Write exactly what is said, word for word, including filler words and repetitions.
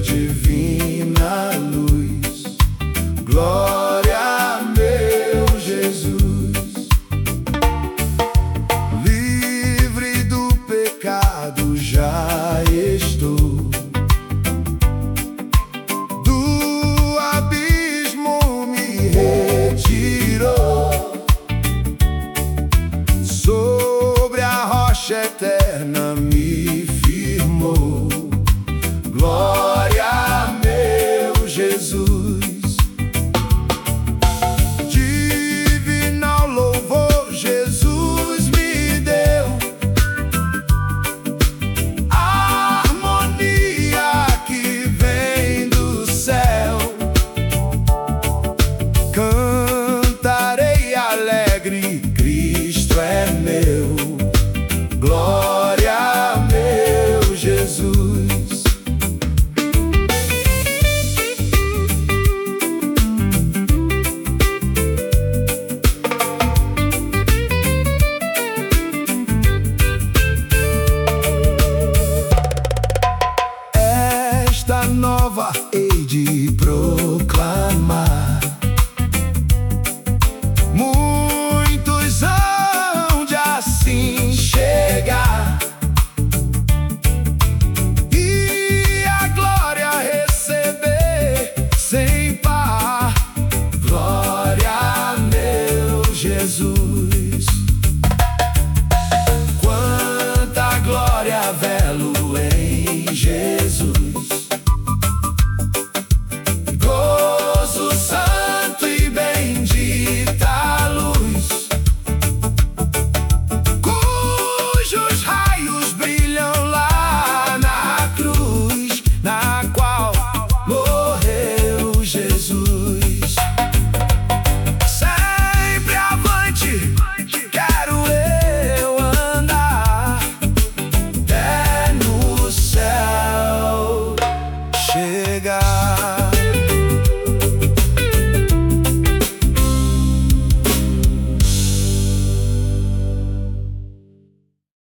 divina luz. Glória, meu Jesus. Livre do pecado já estou, do abismo me retirou, sobre a rocha eterna me firmou. Glória, meu Jesus. Divinal louvor Jesus me deu, a harmonia que vem do céu. Cantarei alegre, Cristo é meu. Glória, meu Jesus. Esta nova